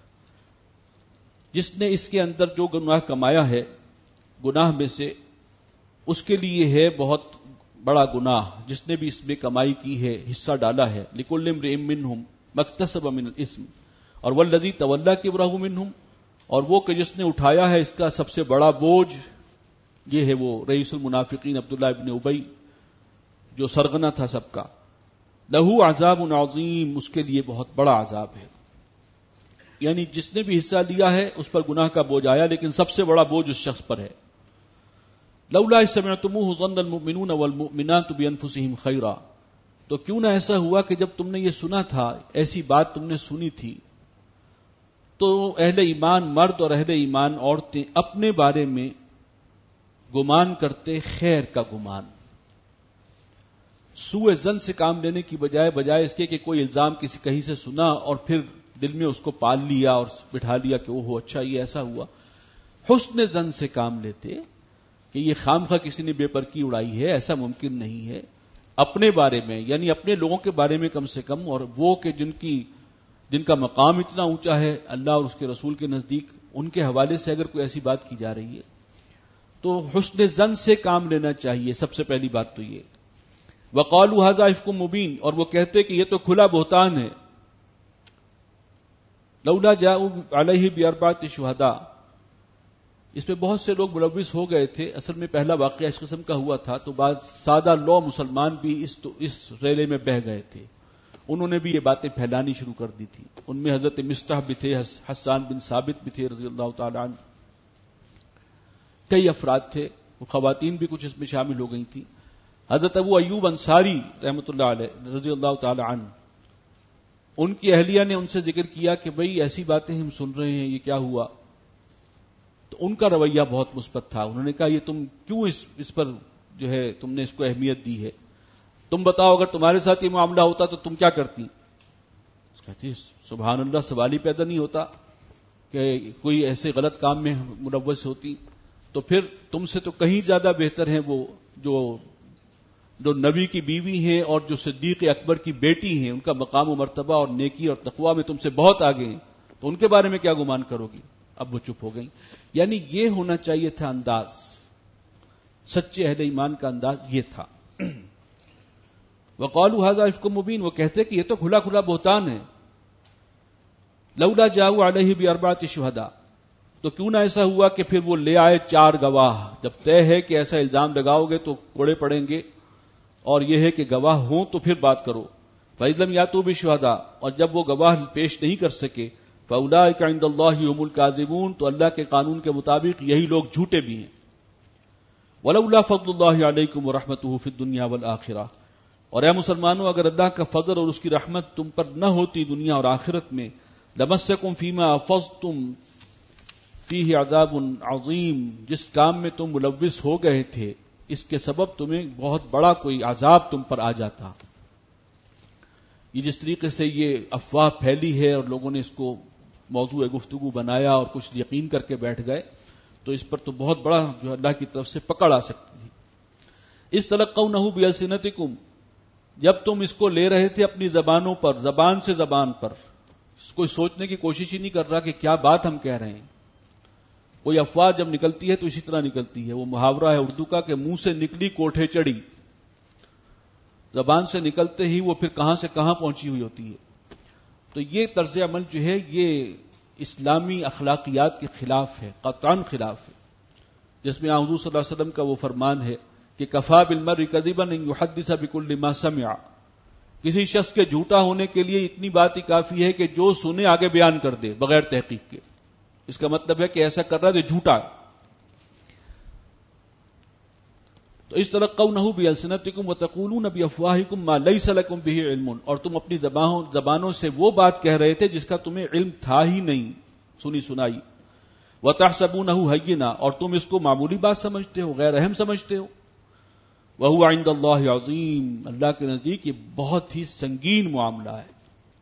جس نے اس کے اندر جو گناہ کمایا ہے گناہ میں سے، اس کے لیے ہے بہت بڑا گناہ، جس نے بھی اس میں کمائی کی ہے، حصہ ڈالا ہے. لکل امرئ منہم ما اکتسب من الاثم، اور والذی تولی کبرہ منہم، اور وہ کہ جس نے اٹھایا ہے اس کا سب سے بڑا بوجھ یہ ہے وہ رئیس المنافقین عبداللہ ابن ابی جو سرغنہ تھا سب کا. لہو عذاب عظیم، اس کے لیے بہت بڑا عذاب ہے. یعنی جس نے بھی حصہ لیا ہے اس پر گناہ کا بوجھ آیا، لیکن سب سے بڑا بوجھ اس شخص پر ہے. لولا سمعتموہ ظن المؤمنون والمؤمنات بانفسہم خیرا، تو کیوں نہ ایسا ہوا کہ جب تم نے یہ سنا تھا، ایسی بات تم نے سنی تھی، تو اہل ایمان مرد اور اہل ایمان عورتیں اپنے بارے میں گمان کرتے خیر کا گمان، سوء ظن سے کام لینے کی بجائے اس کے کہ کوئی الزام کسی کہیں سے سنا اور پھر دل میں اس کو پال لیا اور بٹھا لیا کہ اوہ اچھا یہ ایسا ہوا. حسن ظن سے کام لیتے کہ یہ خامخواہ کسی نے بے پرکی اڑائی ہے، ایسا ممکن نہیں ہے. اپنے بارے میں یعنی اپنے لوگوں کے بارے میں کم سے کم، اور وہ کہ جن کا مقام اتنا اونچا ہے اللہ اور اس کے رسول کے نزدیک، ان کے حوالے سے اگر کوئی ایسی بات کی جا رہی ہے تو حسن ظن سے کام لینا چاہیے. سب سے پہلی بات تو یہ. وقالوا ھذا افک مبین، اور وہ کہتے کہ یہ تو کھلا بہتان ہے. لولا جاءوا علیہ باربعۃ شہداء، اس پہ بہت سے لوگ ملوث ہو گئے تھے. اصل میں پہلا واقعہ اس قسم کا ہوا تھا تو بعض سادہ لو مسلمان بھی اس ریلے میں بہہ گئے تھے. انہوں نے بھی یہ باتیں پھیلانی شروع کر دی تھی. ان میں حضرت مصطح بھی تھے، حسان بن ثابت بھی تھے رضی اللہ تعالی عنہ، کئی افراد تھے، وہ خواتین بھی کچھ اس میں شامل ہو گئی تھیں. حضرت ابو ایوب انصاری رحمۃ اللہ علیہ رضی اللہ تعالی عنہ، ان کی اہلیہ نے ان سے ذکر کیا کہ بھئی ایسی باتیں ہم سن رہے ہیں، یہ کیا ہوا؟ تو ان کا رویہ بہت مثبت تھا. انہوں نے کہا یہ تم کیوں اس پر جو ہے تم نے اس کو اہمیت دی ہے؟ تم بتاؤ اگر تمہارے ساتھ یہ معاملہ ہوتا تو تم کیا کرتی؟ کہتی سبحان اللہ، سوال ہی پیدا نہیں ہوتا کہ کوئی ایسے غلط کام میں ملوث ہوتی. تو پھر تم سے تو کہیں زیادہ بہتر ہیں وہ جو نبی کی بیوی ہیں اور جو صدیق اکبر کی بیٹی ہیں، ان کا مقام و مرتبہ اور نیکی اور تقوی میں تم سے بہت آگے ہیں، تو ان کے بارے میں کیا گمان کرو گی؟ اب وہ چپ ہو گئی. یعنی یہ ہونا چاہیے تھا انداز، سچے اہل ایمان کا انداز یہ تھا. وقالوا ھذا افک مبین، وہ کہتے کہ یہ تو کھلا کھلا بہتان ہے. لولا جاءوا علیہ باربعۃ شہداء، تو کیوں نہ ایسا ہوا کہ پھر وہ لے آئے 4 گواہ. جب طے ہے کہ ایسا الزام لگاؤ گے تو کوڑے پڑیں گے، اور یہ ہے کہ گواہ ہوں تو پھر بات کرو. فَإِذْ لَمْ يَأْتُوا بِالشُّهَدَاءِ، اور جب وہ گواہ پیش نہیں کر سکے، فَأُولَٰئِكَ عِندَ اللَّهِ هُمُ الْكَاذِبُونَ، تو اللہ کے قانون کے مطابق یہی لوگ جھوٹے بھی ہیں. وَلَوْلَا فَضْلُ اللَّهِ عَلَيْكُمْ وَرَحْمَتُهُ فِي الدُّنْيَا وَالْآخِرَةِ، اور اے مسلمانوں اگر اللہ کا فضل اور اس کی رحمت تم پر نہ ہوتی دنیا اور آخرت میں، لَمَسَّكُمْ فِي مَا أَفَضْتُمْ فِيهِ عَذَابٌ عَظِيمٌ، جس کام میں تم ملوث ہو گئے تھے اس کے سبب تمہیں بہت بڑا کوئی عذاب تم پر آ جاتا. یہ جس طریقے سے یہ افواہ پھیلی ہے اور لوگوں نے اس کو موضوع گفتگو بنایا اور کچھ یقین کر کے بیٹھ گئے، تو اس پر تو بہت بڑا جو اللہ کی طرف سے پکڑ آ سکتی ہے. اس تلقونہ بألسنتکم، جب تم اس کو لے رہے تھے اپنی زبانوں پر، زبان سے زبان پر، کوئی سوچنے کی کوشش ہی نہیں کر رہا کہ کیا بات ہم کہہ رہے ہیں. کوئی افواہ جب نکلتی ہے تو اسی طرح نکلتی ہے. وہ محاورہ ہے اردو کا کہ منہ سے نکلی کوٹھے چڑھی، زبان سے نکلتے ہی وہ پھر کہاں سے کہاں پہنچی ہوئی ہوتی ہے. تو یہ طرز عمل جو ہے یہ اسلامی اخلاقیات کے خلاف ہے، قطعاً خلاف ہے. جس میں حضور صلی اللہ علیہ وسلم کا وہ فرمان ہے کہ کفا بالمرء کذبا ان یحدث بکل ما سمع، کسی شخص کے جھوٹا ہونے کے لیے اتنی بات ہی کافی ہے کہ جو سنے آگے بیان کر دے بغیر تحقیق کے. اس کا مطلب ہے کہ ایسا کر رہا ہے تو جھوٹا ہے. تو اس تلقونہ بألسنتکم وتقولون بافواہکم ما لیس لکم بہ علم، اور تم اپنی زبانوں سے وہ بات کہہ رہے تھے جس کا تمہیں علم تھا ہی نہیں، سنی سنائی. وتحسبونہ ہینا، اور تم اس کو معمولی بات سمجھتے ہو، غیر اہم سمجھتے ہو. وہو عند اللہ عظیم، اللہ کے نزدیک یہ بہت ہی سنگین معاملہ ہے.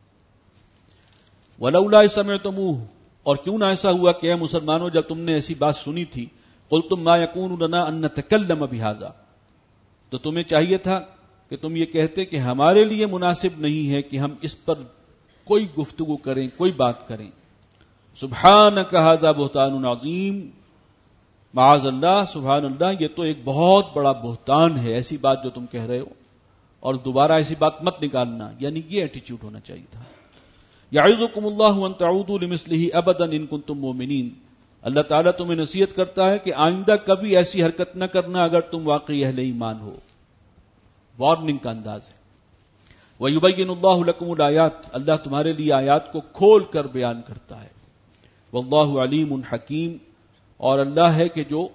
ولولا سمعتموہ، اور کیوں نہ ایسا ہوا کہ اے مسلمانوں جب تم نے ایسی بات سنی تھی، قلتم ما یکون لنا ان نتکلم بہذا، تو تمہیں چاہیے تھا کہ تم یہ کہتے کہ ہمارے لیے مناسب نہیں ہے کہ ہم اس پر کوئی گفتگو کریں، کوئی بات کریں. سبحانک ھذا بہتان عظیم، معاذ اللہ، سبحان اللہ، یہ تو ایک بہت بڑا بہتان ہے، ایسی بات جو تم کہہ رہے ہو، اور دوبارہ ایسی بات مت نکالنا. یعنی یہ ایٹیچیوڈ ہونا چاہیے تھا. یعظکم اللہ ان تعودوا لمثلہ ابدا ان کنتم مؤمنین، اللہ تعالیٰ تمہیں نصیحت کرتا ہے کہ آئندہ کبھی ایسی حرکت نہ کرنا اگر تم واقعی اہل ایمان ہو. وارننگ کا انداز ہے. وَيُبَيِّنُ اللَّهُ لَكُمُ الْآيَاتِ، اللہ تمہارے لیے آیات کو کھول کر بیان کرتا ہے. وَاللَّهُ عَلِيمٌ حَكِيمٌ، اور اللہ ہے کہ جو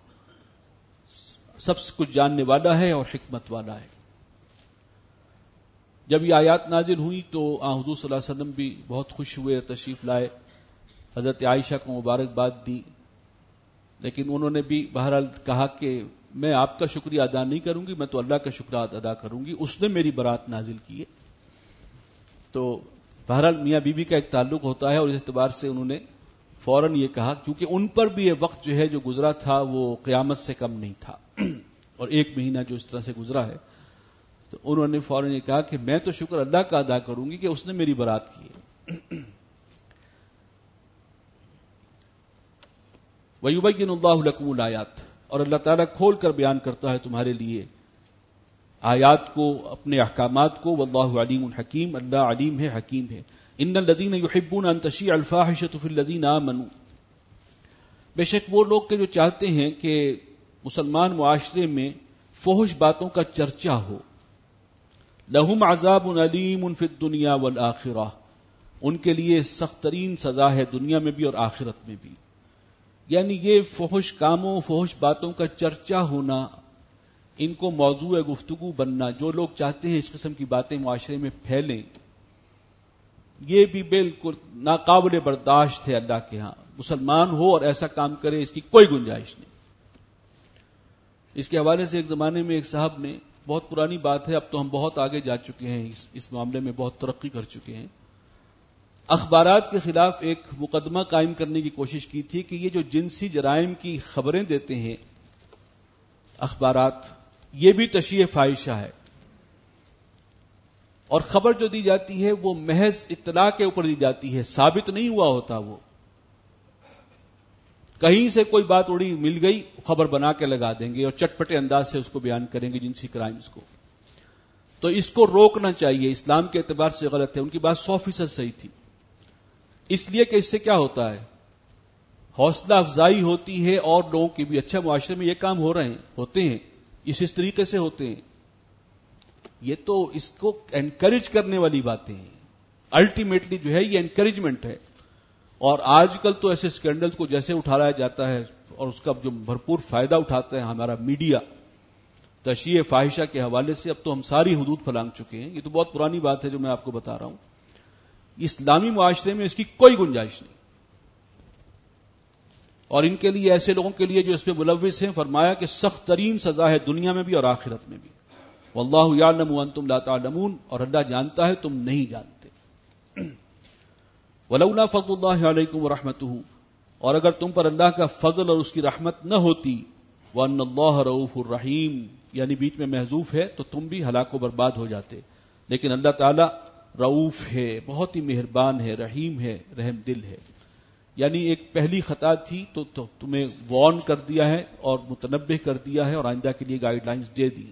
سب کچھ جاننے والا ہے اور حکمت والا ہے. جب یہ آیات نازل ہوئی تو حضور صلی اللہ علیہ وسلم بھی بہت خوش ہوئے، تشریف لائے، حضرت عائشہ کو مبارکباد دی، لیکن انہوں نے بھی بہرحال کہا کہ میں آپ کا شکریہ ادا نہیں کروں گی، میں تو اللہ کا شکریہ ادا کروں گی، اس نے میری برات نازل کی ہے. تو بہرحال میاں بیوی کا ایک تعلق ہوتا ہے، اور اس اعتبار سے انہوں نے فوراً یہ کہا، کیونکہ ان پر بھی یہ وقت جو ہے جو گزرا تھا وہ قیامت سے کم نہیں تھا، اور 1 مہینہ جو اس طرح سے گزرا ہے، تو انہوں نے فوراً یہ کہا کہ میں تو شکر اللہ کا ادا کروں گی کہ اس نے میری برات کی ہے. وَيُبَيِّنُ اللَّهُ لَكُمُ الْآيَاتِ، اور اللہ تعالیٰ کھول کر بیان کرتا ہے تمہارے لیے آیات کو، اپنے احکامات کو. وَاللَّهُ عَلِيمٌ حَكِيمٌ، اللہ علیم ہے، حکیم ہے. إِنَّ الَّذِينَ يُحِبُّونَ أَن تَشِيعَ الْفَاحِشَةُ فِي الَّذِينَ آمَنُوا، بے شک وہ لوگ کہ جو چاہتے ہیں کہ مسلمان معاشرے میں فحش باتوں کا چرچا ہو. لَهُمْ عَذَابٌ أَلِيمٌ فِي الدُّنْيَا وَالْآخِرَةِ، ان کے لیے سخت ترین سزا ہے دنیا میں بھی اور آخرت میں بھی. یعنی یہ فحش کاموں، فحش باتوں کا چرچا ہونا، ان کو موضوع گفتگو بننا، جو لوگ چاہتے ہیں اس قسم کی باتیں معاشرے میں پھیلیں، یہ بھی بالکل ناقابل برداشت ہے اللہ کے ہاں. مسلمان ہو اور ایسا کام کرے، اس کی کوئی گنجائش نہیں. اس کے حوالے سے ایک زمانے میں ایک صاحب نے، بہت پرانی بات ہے، اب تو ہم بہت آگے جا چکے ہیں، اس معاملے میں بہت ترقی کر چکے ہیں، اخبارات کے خلاف ایک مقدمہ قائم کرنے کی کوشش کی تھی کہ یہ جو جنسی جرائم کی خبریں دیتے ہیں اخبارات، یہ بھی تشیع فاحشہ ہے، اور خبر جو دی جاتی ہے وہ محض اطلاع کے اوپر دی جاتی ہے، ثابت نہیں ہوا ہوتا. وہ کہیں سے کوئی بات اڑی مل گئی، خبر بنا کے لگا دیں گے اور چٹپٹے انداز سے اس کو بیان کریں گے، جنسی کرائمز کو. تو اس کو روکنا چاہیے، اسلام کے اعتبار سے غلط ہے. ان کی بات 100% صحیح تھی، اس لیے کہ اس سے کیا ہوتا ہے، حوصلہ افزائی ہوتی ہے، اور لوگوں کی بھی اچھا معاشرے میں یہ کام ہوتے ہیں اس طریقے سے ہوتے ہیں. یہ تو اس کو انکریج کرنے والی باتیں ہیں، الٹیمیٹلی جو ہے یہ انکریجمنٹ ہے. اور آج کل تو ایسے اسکینڈل کو جیسے اٹھایا جاتا ہے، اور اس کا جو بھرپور فائدہ اٹھاتا ہے ہمارا میڈیا تشیع فاحشہ کے حوالے سے، اب تو ہم ساری حدود پھلانگ چکے ہیں. یہ تو بہت پرانی بات ہے جو میں آپ کو بتا رہا ہوں. اسلامی معاشرے میں اس کی کوئی گنجائش نہیں، اور ان کے لیے، ایسے لوگوں کے لیے جو اس پہ ملوث ہیں، فرمایا کہ سخت ترین سزا ہے دنیا میں بھی اور آخرت میں بھی. واللہ یعلم وانتم لا تعلمون، اور اللہ جانتا ہے تم نہیں جانتے. ولولا فضل اللہ علیکم ورحمتہ، اور اگر تم پر اللہ کا فضل اور اس کی رحمت نہ ہوتی، وان اللہ رؤوف الرحیم، یعنی بیچ میں محذوف ہے تو تم بھی ہلاک و برباد ہو جاتے. لیکن اللہ تعالی رؤوف ہے، بہت ہی مہربان ہے، رحیم ہے، رحم دل ہے. یعنی ایک پہلی خطا تھی تو تمہیں وارن کر دیا ہے اور متنبہ کر دیا ہے، اور آئندہ کے لیے گائیڈ لائنز دے دی.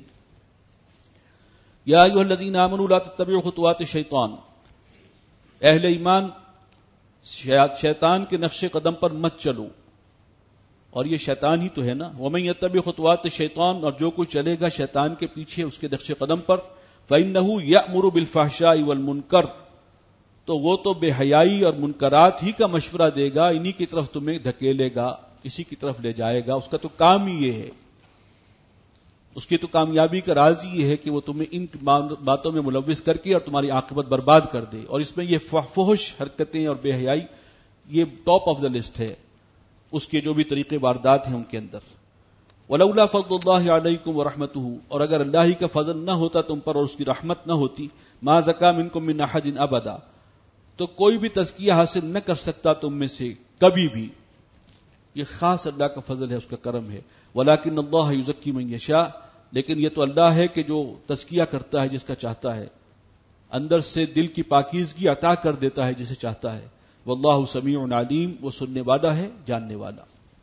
یا ایھا الذین آمنوا لا تتبعوا خطوات الشیطان، اہل ایمان شیطان کے نقش قدم پر مت چلو، اور یہ شیطان ہی تو ہے نا. ومن یتبع خطوات الشیطان، اور جو کوئی چلے گا شیطان کے پیچھے اس کے نقش قدم پر، فإنہ یأمر بالفحشاء والمنکر، تو وہ تو بے حیائی اور منکرات ہی کا مشورہ دے گا، انہی کی طرف تمہیں دھکیلے گا، اسی کی طرف لے جائے گا. اس کا تو کام ہی یہ ہے، اس کی تو کامیابی کا راز یہ ہے کہ وہ تمہیں ان باتوں میں ملوث کر کے اور تمہاری عاقبت برباد کر دے. اور اس میں یہ فحش حرکتیں اور بے حیائی یہ ٹاپ آف دا لسٹ ہے، اس کے جو بھی طریقے واردات ہیں ان کے اندر. ولولا فضل اللہ علیکم ورحمتہ، اور اگر اللہ ہی کا فضل نہ ہوتا تم پر اور اس کی رحمت نہ ہوتی، ما زکا منکم من احد ابدا، تو کوئی بھی تزکیہ حاصل نہ کر سکتا تم میں سے کبھی بھی. یہ خاص اللہ کا فضل ہے، اس کا کرم ہے. ولکن اللہ یزکی من یشاء، لیکن یہ تو اللہ ہے کہ جو تزکیہ کرتا ہے جس کا چاہتا ہے، اندر سے دل کی پاکیزگی عطا کر دیتا ہے جسے چاہتا ہے. واللہ سمیع علیم، وہ سننے والا ہے، جاننے والا.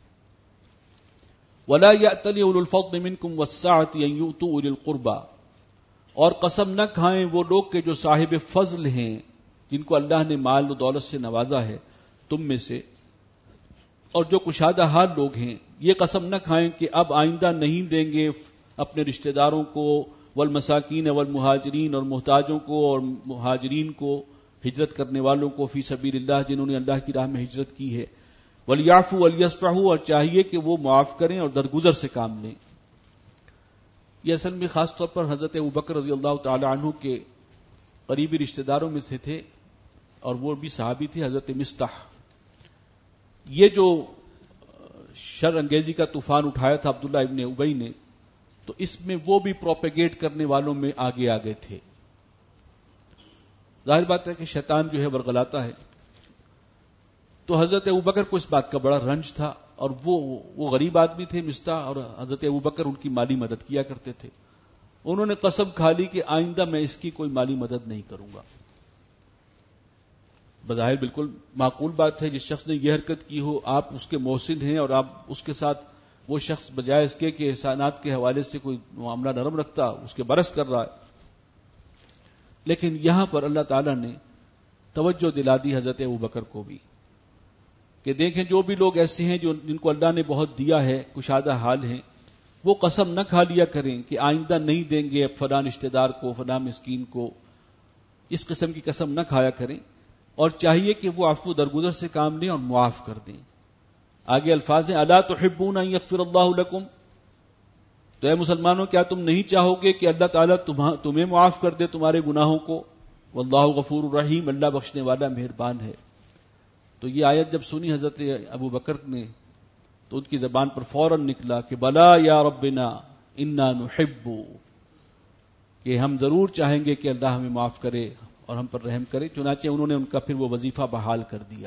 ولا یأتل اولو الفضل منکم والسعۃ ان یؤتوا اولی القربى، اور قسم نہ کھائیں وہ لوگ کہ جو صاحب فضل ہیں، جن کو اللہ نے مال و دولت سے نوازا ہے تم میں سے، اور جو کشادہ حال لوگ ہیں یہ قسم نہ کھائیں کہ اب آئندہ نہیں دیں گے اپنے رشتہ داروں کو، والمساکین والمہاجرین، اور محتاجوں کو اور مہاجرین کو، ہجرت کرنے والوں کو، فی سبیل اللہ جنہوں نے اللہ کی راہ میں ہجرت کی ہے، ولیعفوا ولیصفحوا، اور چاہیے کہ وہ معاف کریں اور درگزر سے کام لیں۔ یہ اصل میں خاص طور پر حضرت ابوبکر رضی اللہ تعالی عنہ کے قریبی رشتہ داروں میں سے تھے، اور وہ بھی صحابی تھے، حضرت مصطح۔ یہ جو شر انگیزی کا طوفان اٹھایا تھا عبداللہ ابن ابی نے، تو اس میں وہ بھی پروپیگیٹ کرنے والوں میں آگے آگے تھے۔ ظاہر بات ہے کہ شیطان جو ہے ورغلاتا ہے، تو حضرت ابوبکر کو اس بات کا بڑا رنج تھا، اور وہ غریب آدمی تھے مصطح، اور حضرت ابوبکر ان کی مالی مدد کیا کرتے تھے۔ انہوں نے قسم کھا لی کہ آئندہ میں اس کی کوئی مالی مدد نہیں کروں گا۔ بظاہر بالکل معقول بات ہے، جس شخص نے یہ حرکت کی ہو، آپ اس کے محسن ہیں اور آپ اس کے ساتھ، وہ شخص بجائے اس کے کہ احسانات کے حوالے سے کوئی معاملہ نرم رکھتا، اس کے برس کر رہا ہے۔ لیکن یہاں پر اللہ تعالیٰ نے توجہ دلا دی حضرت ابوبکر کو بھی کہ دیکھیں جو بھی لوگ ایسے ہیں جن کو اللہ نے بہت دیا ہے، کشادہ حال ہیں، وہ قسم نہ کھا لیا کریں کہ آئندہ نہیں دیں گے اب فلاں رشتہ دار کو، فلاں مسکین کو، اس قسم کی قسم نہ کھایا کریں، اور چاہیے کہ وہ عفو درگزر سے کام لیں اور معاف کر دیں۔ آگے الفاظ ہیں الا تحبون ان یغفر اللہ لکم، تو اے مسلمانوں کیا تم نہیں چاہو گے کہ اللہ تعالیٰ تمہیں معاف کر دے تمہارے گناہوں کو؟ واللہ غفور الرحیم، اللہ بخشنے والا مہربان ہے۔ تو یہ آیت جب سنی حضرت ابوبکر نے تو ان کی زبان پر فوراً نکلا کہ بلا یا ربنا انا نحب، کہ ہم ضرور چاہیں گے کہ اللہ ہمیں معاف کرے اور ہم پر رحم کرے۔ چنانچہ انہوں نے ان کا پھر وہ وظیفہ بحال کر دیا۔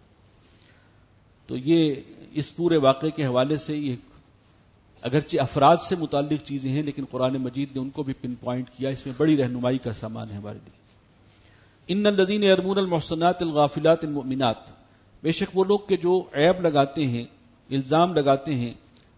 تو یہ اس پورے واقعے کے حوالے سے یہ اگرچہ افراد سے متعلق چیزیں ہیں، لیکن قرآن مجید نے ان کو بھی پن پوائنٹ کیا، اس میں بڑی رہنمائی کا سامان ہے ہمارے لیے۔ ان الذین یرمون المحصنات الغافلات المؤمنات، بے شک وہ لوگ کہ جو عیب لگاتے ہیں، الزام لگاتے ہیں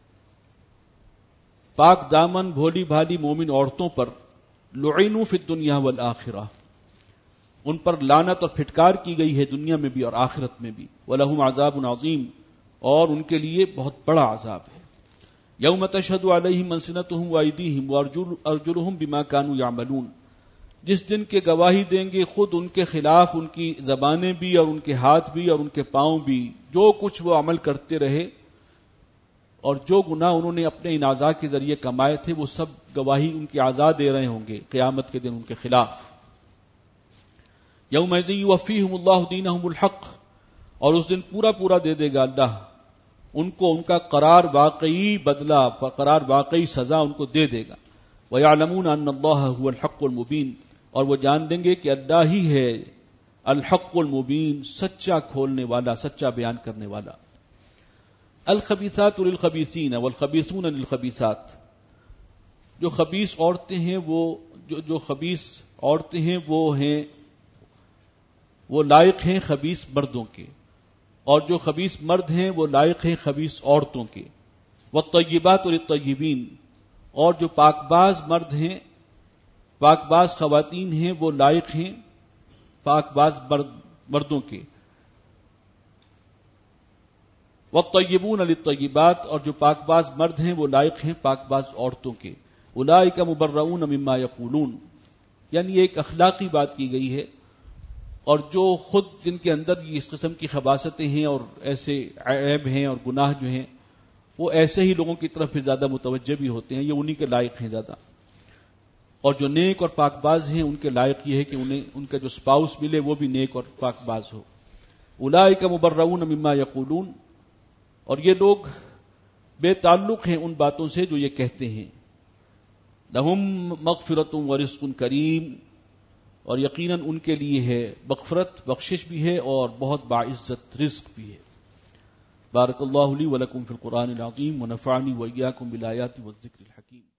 پاک دامن بھولی بھالی مومن عورتوں پر، لعنوا فی الدنیا والآخرہ، ان پر لعنت اور پھٹکار کی گئی ہے دنیا میں بھی اور آخرت میں بھی، وَلَهُمْ عَذَابٌ عَظِيمٌ، اور ان کے لیے بہت بڑا عذاب ہے۔ یوم تشہد علیہم السنتہم وایدیہم وارجلہم بما کانوا یعملون، جس دن کے گواہی دیں گے خود ان کے خلاف ان کی زبانیں بھی اور ان کے ہاتھ بھی اور ان کے پاؤں بھی، جو کچھ وہ عمل کرتے رہے اور جو گناہ انہوں نے اپنے ان اعضاء کے ذریعے کمائے تھے، وہ سب گواہی ان کے اعضاء دے رہے ہوں گے قیامت کے دن ان کے خلاف۔ یومئذ یوفیہم اللہ دینہم الحق، اور اس دن پورا پورا دے دے گا اللہ ان کو ان کا قرار واقعی بدلہ، قرار واقعی سزا ان کو دے دے گا۔ وَيَعْلَمُونَ أَنَّ اللَّهَ هُوَ الْحَقُّ الْمُبِينُ، اور وہ جان لیں گے کہ اللہ ہی ہے الحق المبین، سچا کھولنے والا، سچا بیان کرنے والا۔ الخبیثات للخبیثین والخبیثون للخبیثات، جو خبیث عورتیں ہیں جو خبیث عورتیں ہیں وہ لائق ہیں خبیث مردوں کے، اور جو خبیث مرد ہیں وہ لائق ہیں خبیث عورتوں کے۔ والطیبات للطیبین، اور جو پاک باز مرد ہیں، پاک باز خواتین ہیں، وہ لائق ہیں پاک باز مردوں کے۔ والطیبون للطیبات، اور جو پاک باز مرد ہیں وہ لائق ہیں پاک باز عورتوں کے۔ اولئک مبرؤون مما یقولون، یعنی ایک اخلاقی بات کی گئی ہے، اور جو خود جن کے اندر اس قسم کی خباثتیں ہیں اور ایسے عیب ہیں اور گناہ جو ہیں، وہ ایسے ہی لوگوں کی طرف پھر زیادہ متوجہ بھی ہوتے ہیں، یہ انہی کے لائق ہیں زیادہ۔ اور جو نیک اور پاک باز ہیں ان کے لائق یہ ہے کہ انہیں ان کا جو سپاؤس ملے وہ بھی نیک اور پاک باز ہو۔ اولئک مبرؤون مما یقولون، اور یہ لوگ بے تعلق ہیں ان باتوں سے جو یہ کہتے ہیں۔ لہم مغفرۃ ورزق کریم، اور یقیناً ان کے لیے ہے مغفرت، بخشش بھی ہے اور بہت باعزت رزق بھی ہے۔ بارک اللہ لی ولکم فی القرآن العظیم ونفعنی وإیاکم بالآیات والذکر الحکیم۔